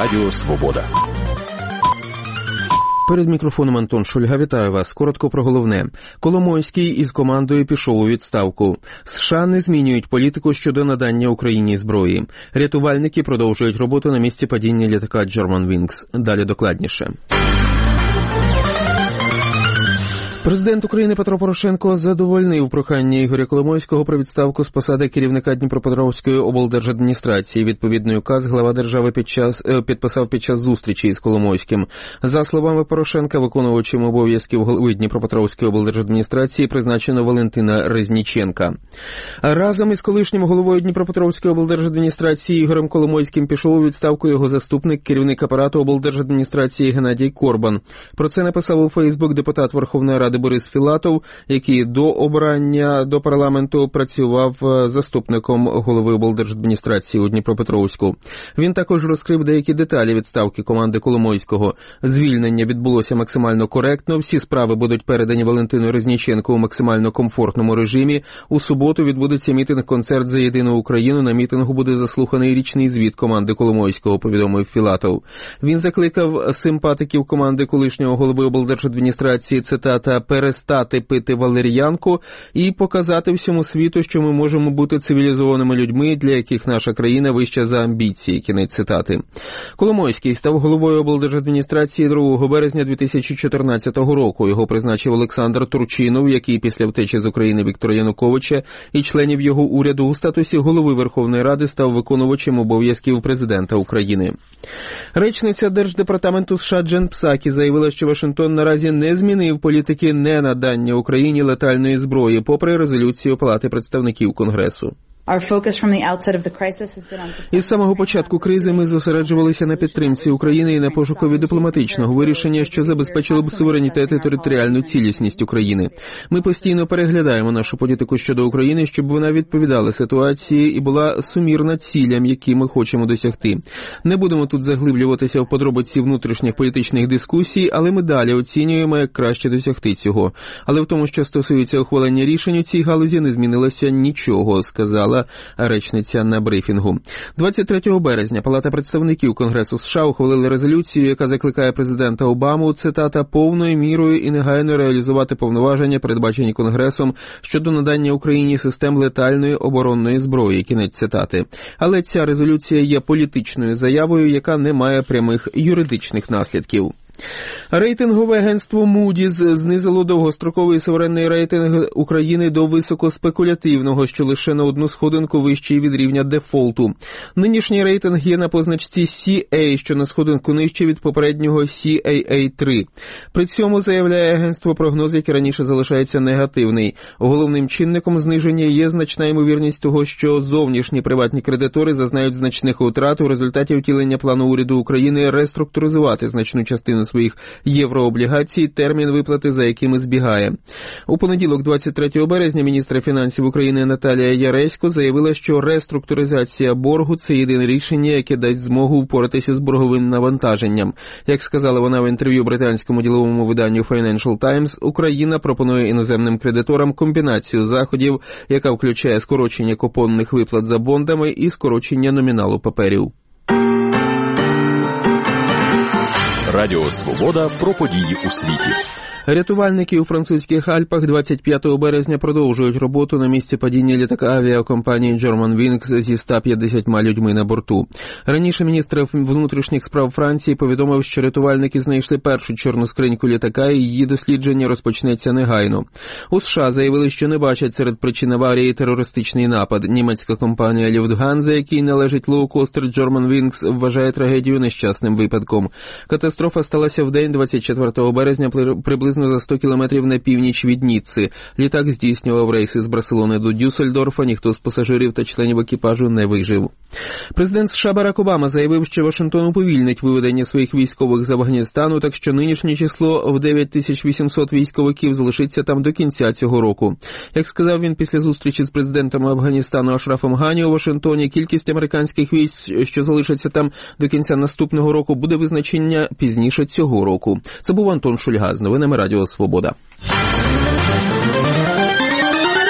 Радіо Свобода. Перед мікрофоном Антон Шульга. Вітаю вас. Коротко про головне. Коломойський із командою пішов у відставку. США не змінюють політику щодо надання Україні зброї. Рятувальники продовжують роботу на місці падіння літака Germanwings. Далі докладніше. Президент України Петро Порошенко задовольнив прохання Ігоря Коломойського про відставку з посади керівника Дніпропетровської облдержадміністрації. Відповідний указ глава держави підписав під час зустрічі із Коломойським. За словами Порошенка, виконувачем обов'язків голови Дніпропетровської облдержадміністрації призначено Валентина Резніченка. Разом із колишнім головою Дніпропетровської облдержадміністрації Ігорем Коломойським пішов у відставку його заступник, керівник апарату облдержадміністрації Геннадій Корбан. Про це написав у Фейсбук депутат Верховної Ради Борис Філатов, який до обрання до парламенту працював заступником голови облдержадміністрації у Дніпропетровську. Він також розкрив деякі деталі відставки команди Коломойського. Звільнення відбулося максимально коректно, всі справи будуть передані Валентину Резніченку у максимально комфортному режимі. У суботу відбудеться мітинг-концерт за єдину Україну. На мітингу буде заслуханий річний звіт команди Коломойського, повідомив Філатов. Він закликав симпатиків команди колишнього голови облдержадміністрації, цитата, перестати пити валер'янку і показати всьому світу, що ми можемо бути цивілізованими людьми, для яких наша країна вища за амбіції. Кінець цитати. Коломойський став головою облдержадміністрації 2 березня 2014 року. Його призначив Олександр Турчинов, який після втечі з України Віктора Януковича і членів його уряду у статусі голови Верховної Ради став виконувачем обов'язків президента України. Речниця Держдепартаменту США Джен Псакі заявила, що Вашингтон наразі не змінив політики ненадання Україні летальної зброї, попри резолюцію Палати представників Конгресу. Із самого початку кризи ми зосереджувалися на підтримці України і на пошукові дипломатичного вирішення, що забезпечило б суверенітет і територіальну цілісність України. Ми постійно переглядаємо нашу політику щодо України, щоб вона відповідала ситуації і була сумірна цілям, які ми хочемо досягти. Не будемо тут заглиблюватися в подробиці внутрішніх політичних дискусій, але ми далі оцінюємо, як краще досягти цього. Але в тому, що стосується ухвалення рішень у цій галузі, не змінилося нічого, сказала речниця на брифінгу. 23 березня Палата представників Конгресу США ухвалила резолюцію, яка закликає президента Обаму, цитата, повною мірою і негайно реалізувати повноваження, передбачені Конгресом, щодо надання Україні систем летальної оборонної зброї. Кінець цитати. Але ця резолюція є політичною заявою, яка не має прямих юридичних наслідків. Рейтингове агентство Moody's знизило довгостроковий суверенний рейтинг України до високоспекулятивного, що лише на одну сходинку вищий від рівня дефолту. Нинішній рейтинг є на позначці CA, що на сходинку нижче від попереднього CAA3. При цьому, заявляє агентство, прогноз, який раніше залишається негативний. Головним чинником зниження є значна ймовірність того, що зовнішні приватні кредитори зазнають значних втрат у результаті втілення плану уряду України реструктуризувати значну частину своїх єврооблігацій, термін виплати за якими збігає. У понеділок, 23 березня, міністр фінансів України Наталія Яресько заявила, що реструктуризація боргу – це єдине рішення, яке дасть змогу впоратися з борговим навантаженням. Як сказала вона в інтерв'ю британському діловому виданню Financial Times, Україна пропонує іноземним кредиторам комбінацію заходів, яка включає скорочення купонних виплат за бондами і скорочення номіналу паперів. Радіо Свобода про події у світі. Рятувальники у французьких Альпах 25 березня продовжують роботу на місці падіння літака авіакомпанії Germanwings зі 150 людьми на борту. Раніше міністр внутрішніх справ Франції повідомив, що рятувальники знайшли першу чорну скриньку літака і її дослідження розпочнеться негайно. У США заявили, що не бачать серед причин аварії терористичний напад. Німецька компанія Lufthansa, якій належить лоукостер Germanwings, вважає трагедію нещасним випадком. Катастрофа сталася в день 24 березня приблизно за 100 кілометрів на північ від Ніцци. Літак здійснював рейси з Барселони до Дюссельдорфа, ніхто з пасажирів та членів екіпажу не вижив. Президент США Барак Обама заявив, що Вашингтон уповільнить виведення своїх військових з Афганістану, так що нинішнє число в 9800 військовиків залишиться там до кінця цього року. Як сказав він після зустрічі з президентом Афганістану Ашрафом Гані у Вашингтоні, кількість американських військ, що залишаться там до кінця наступного року, буде визначення пізніше цього року. Це був Антон Шульга з новинами Радіо Свобода.